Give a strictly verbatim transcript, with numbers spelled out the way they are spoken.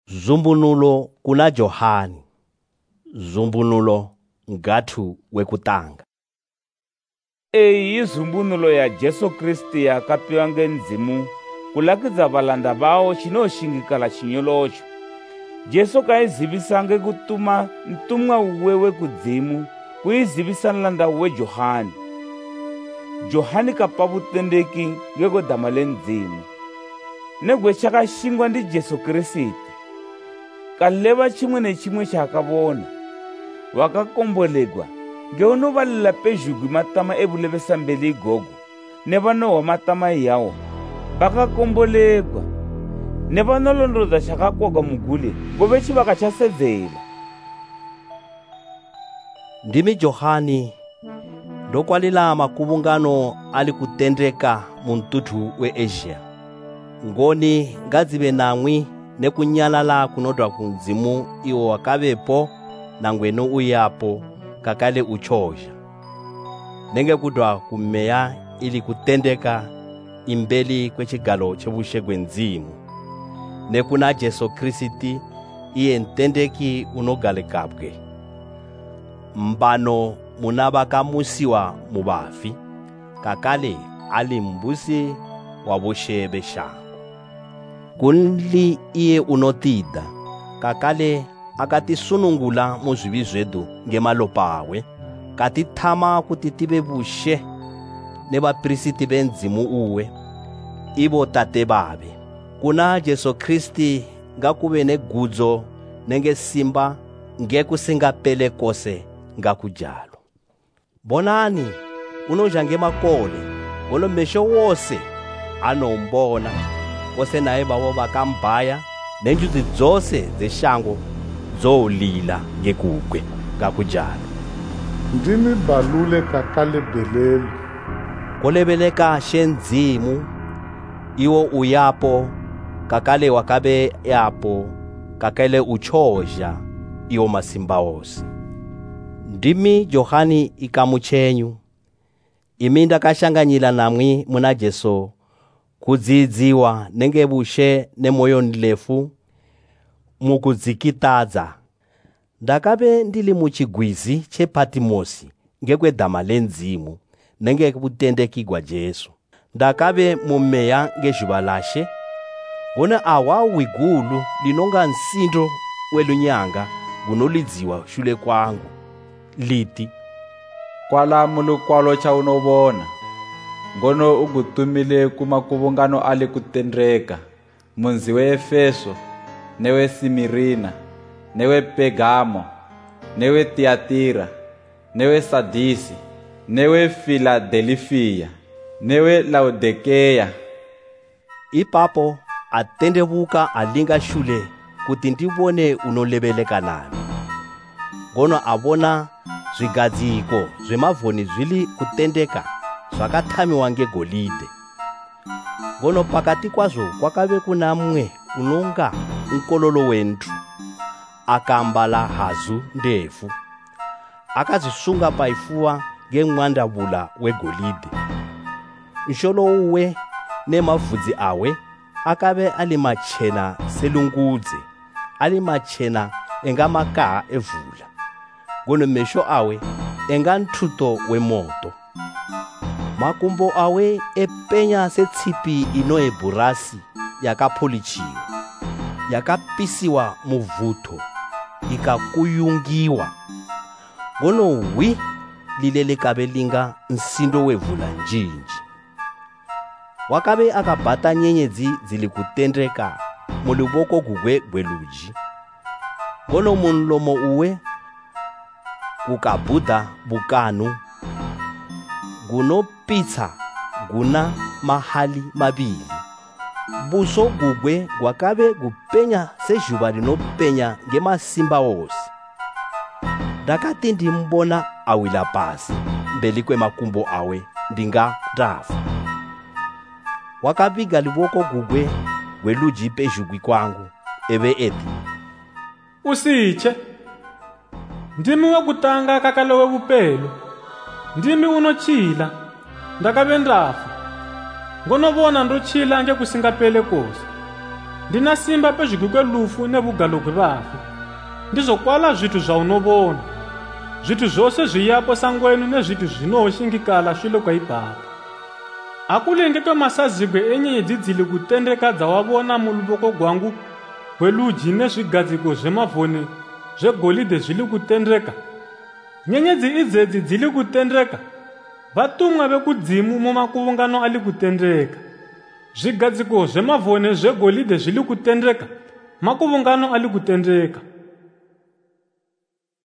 Zumbunulo kuna Johani. Zumbunulo ngathu wekutanga. Eyi zumbunulo ya Jesu Kristi yakapiwa ngenzimu kulakidza valanda vawo chinoshingikala chinyolocho. Jesu kaizivisange kutuma ntumwa uwewe kudzimu kuizivisa nlanda uwe Johani. Johani kapa vutendeki ngekodama le ndzimu negwe chakashingwa ndi Jesu Kristi. Kaleva chimwe ne chimwe chakavona wakakombolegwa ngeuno valila pezhugwi matama evulevesambeli igogo ne vanowa matama yawo vakakombolegwa ne vanolondodza chakakoga mugule ngove chivaka chasedzela. Ndimi Johani ndokwalila makuvungano ali kutendeka muntuthu we Asia. Ngoni ngadzive namwi nekunyalala kunodwa kunzimu iwo wakavepo na ngwenu uyapo kakale uchoja. Nenge kudwa kumeya ili kutendeka imbeli kwechigalo chevushe gwenzimu. Nekuna Jesu Kristi iye ntendeki unogalekabwe. Mbano munabakamusiwa mubafi kakale ali mbusi wabushebe shango. Kunli iye unotida kakale akatisunungula muzvivi zvedu ngemalopa awe katithama kuti tive bushe ne vapristi benzimu uwe ivo tate babe. Kuna Jesu Kristi ngakuve negudzo nenge simba ngekusingapele kose ngakujalo. Bonani unoja ngemakole ono mesho wose anombona kose naye babo bakambaya nenjuzi dzose zeshango zolila ngekugwe ngakujalo. Ndimi balule kakale belelu kolebeleka shenzimu iwo uyapo kakale wakabe yapo kakale uchoja iwo masimba wose. Ndimi Johani ikamuchenyu iminda kashanganyila namwi muna Jesu kudzidziwa nenge bushe ne moyo nilefu mukudzikitadza. Ndakabe ndili muchigwizi che Patimosi ngekwe dama lenzimu nenge kutendekigwa Jesu. Ndakabe mumeya ngezhubalashe gona awa wigulu linonga nsindo welunyanga gunolidziwa shule kwangu liti kwala mulukwalo cha unobona ngono ugutumile kumakuvungano ali kutendreka munzi we Efeso newe Simirina newe Pegamo newe Tiatira newe Sadisi newe Filadelfia newe Laodikeya. Ipapo atendebuka alinga shule kuti ndibone unolebeleka nami. Ngono abona zvigadziko zvemavhoni zvili kutendeka zvakathamiwa ngegolide. Ngono pakati kwazvo kwakave kuna mwe unonga unkololo wentu akambala hazu ndefu akazisunga paifuwa ngemwandavula wegolide. Nsholo uwe nemavudzi awe akave ali machena selungudze ali machena enga makaa evula. Ngono mesho awe enga nthuto wemoto. Makumbo awe epenya setsipi ino eburasi yakapolichiwa yakapisiwa muvuto ikakuyungiwa. Ngono wi lilele kabelinga nsindo wevula njinji. Wakabe akabata nyenyedzi zili kutendeka muluboko gugwe gweluji. Ngono munlomo uwe kukabuda bukanu guno pizza guna mahali mabili. Buso gugwe gwakabe gupenya sejuba linopenya ngemasimba wose. Ndakati ndimbona awila pasi mbeli kwe makumbo awe ndinga ndafa. Wakabiga liboko gugwe gweluji pejugwi kwangu ebe eti usiche ndimi wekutanga kakalowe bupelo ndimi unochila ndakabe ndafa ngonobona ndochila nge kusingapele kosi ndina simba pezhugwi kwelufu nevugalo kwevafi, ndizokwala zvithu zvaunobona, zvithu zvose zviyapo sangwenu nezvithu zvinoshingikala shule kwaibaba. Akulinge kwemasazigwe enyenyedzi dzili kutendeka dzawabona muluboko gwangu rwerudyi nezvigadziko zvemavhone zvegolide zvili kutendeka. Nyenyedzi idzedzi dzili kutendeka, vatumwa vekudzimu mumakuvungano ali kutendeka. Zvigadziko zvemavhone zvegolide zvili kutendeka, makuvungano ali kutendeka.